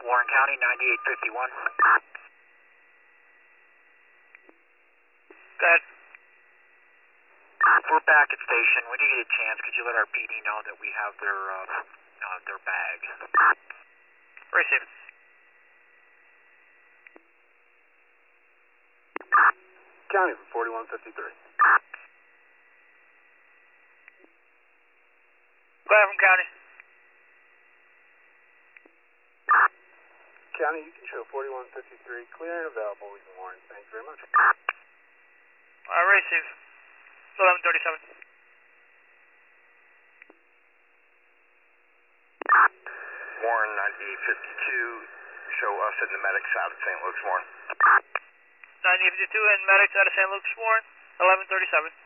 Warren County, 9851. Go ahead. We're back at station. When you get a chance, could you let our PD know that we have their bag? Receive. County from 4153. Go ahead from County. County, you can show 4153 clear and available. We can warn. Thank you very much. Receive. 1137. Warren 9852. Show us and the medics out of St. Luke's, Warren. 9852 and medics out of St. Luke's, Warren. 1137.